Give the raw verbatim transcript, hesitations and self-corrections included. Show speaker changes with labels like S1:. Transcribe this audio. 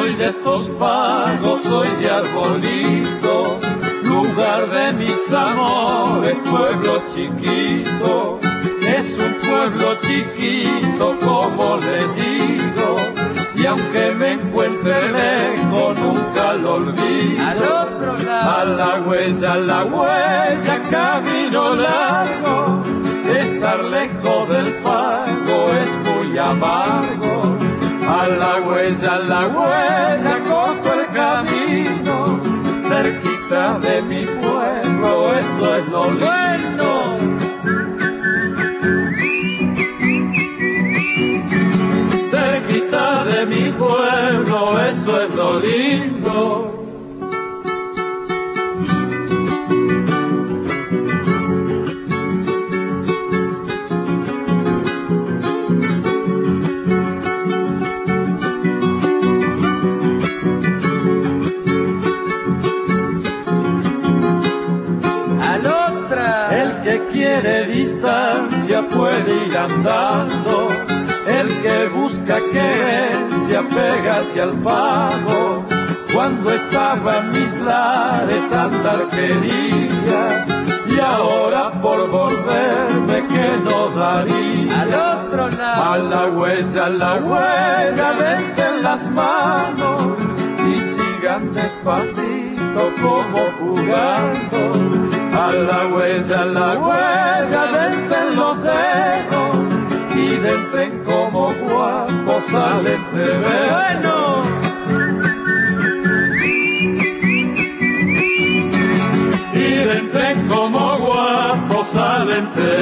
S1: soy de estos pagos, soy de Arbolito, lugar de mis amores, pueblo chiquito. Es un pueblo chiquito, como le digo, y aunque me encuentre lejos, nunca lo olvido.
S2: Al otro lado,
S1: a la huella, a la huella, camino largo. Estar lejos del pago es muy amargo. A la huella, a la huella, cojo el camino, cerquita de mi pueblo, eso es lo bueno. Cerquita de mi pueblo, eso es lo lindo.
S2: al otra.
S1: El que quiere distancia puede ir andando, el que busca querencia pega hacia el pago. Cuando estaba en mis lares andar quería, y ahora por volverme que no daría.
S2: Al otro lado,
S1: A la huella, a la huella, dense las manos y sigan despacito como jugando. A la huella, a la huella, dense los dedos y dentren como guapos al entrever.
S2: bueno.
S1: Y dentren como guapos al entrever.